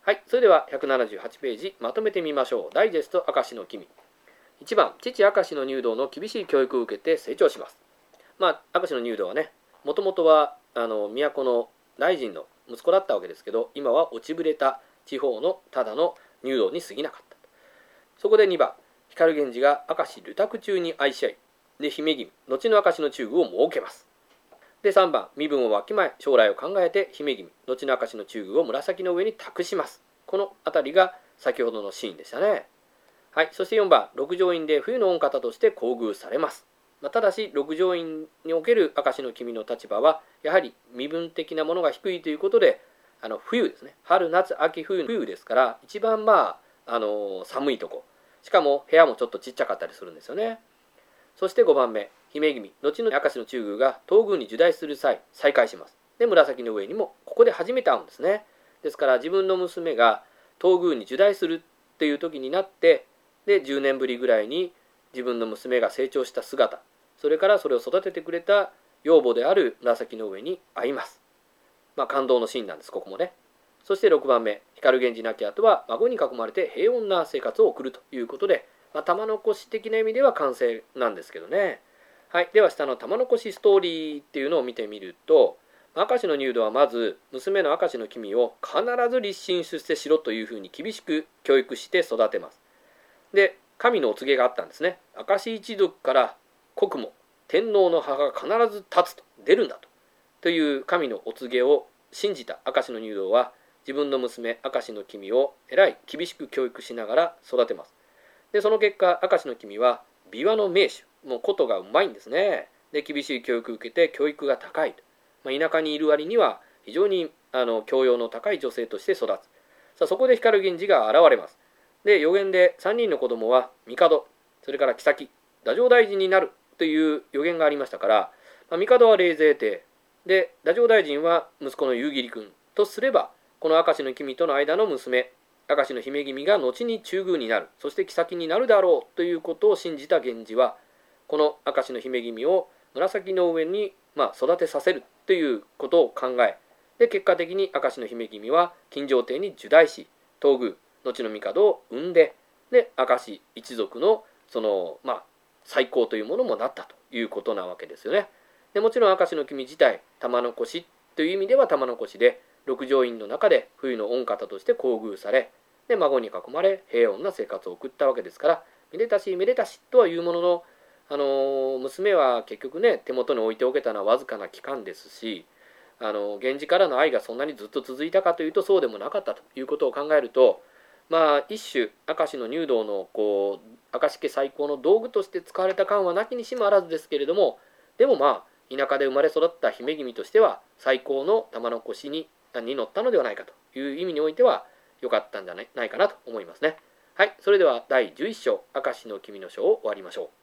はい、それでは178ページまとめてみましょう。ダイジェスト明石の君。1番、父明石の入道の厳しい教育を受けて成長します。明石の入道はね、もともとは都の大臣の息子だったわけですけど、今は落ちぶれた地方のただの入道に過ぎなかった。そこで2番、光源氏が明石流託中に愛し合い、で姫君、後の明石の中宮を設けます。で3番、身分をわきまえ将来を考えて姫君、後の明石の中宮を紫の上に託します。この辺りが先ほどのシーンでしたね。はい、そして4番、六条院で冬の御方として厚遇されます。ただし六条院における明石の君の立場はやはり身分的なものが低いということで、冬ですね、春夏秋冬ですから一番寒いとこ、しかも部屋もちょっとちっちゃかったりするんですよね。そして5番目、姫君、後の明石の中宮が東宮に入内する際再会します。で紫の上にもここで初めて会うんですね。ですから自分の娘が東宮に入内するっていう時になって、で10年ぶりぐらいに自分の娘が成長した姿、それからそれを育ててくれた養母である紫の上に会います。感動のシーンなんです、ここもね。そして6番目、光源氏亡き後は孫に囲まれて平穏な生活を送るということで、玉残し的な意味では完成なんですけどね。はい、では下の玉残しストーリーっていうのを見てみると、明石の入道はまず娘の明石の君を必ず立身出世しろというふうに厳しく教育して育てます。で神のお告げがあったんですね。明石一族から国母天皇の母が必ず立つと、出るんだという神のお告げを信じた明石の入道は、自分の娘明石の君をえらい厳しく教育しながら育てます。でその結果、明石の君は琵琶の名手、もう琴がうまいんですね。で厳しい教育を受けて教育が高いと、田舎にいる割には非常に教養の高い女性として育つ。そこで光源氏が現れます。で予言で3人の子供は帝、それから后、太政大臣になるという予言がありましたから、帝は冷泉帝で、太政大臣は息子の夕霧君とすれば、この明石の君との間の娘明石の姫君が後に中宮になる、そして后になるだろうということを信じた源氏は、この明石の姫君を紫の上に育てさせるということを考え、で結果的に明石の姫君は金城帝に入内し、東宮後の帝を生んで、で明石一族の最高というものもなったということなわけですよね。でもちろん明石の君自体、玉残しという意味では玉残しで、六条院の中で冬の御方として厚遇され、で孫に囲まれ平穏な生活を送ったわけですから、めでたしめでたしとはいうものの、娘は結局ね、手元に置いておけたのはわずかな期間ですし、源氏からの愛がそんなにずっと続いたかというとそうでもなかったということを考えると、一種明石の入道の明石家最高の道具として使われた感はなきにしもあらずですけれども、でも田舎で生まれ育った姫君としては最高の玉残しに乗ったのではないかという意味においては良かったんじゃないかなと思いますね。はい、それでは第11章明石の君の章を終わりましょう。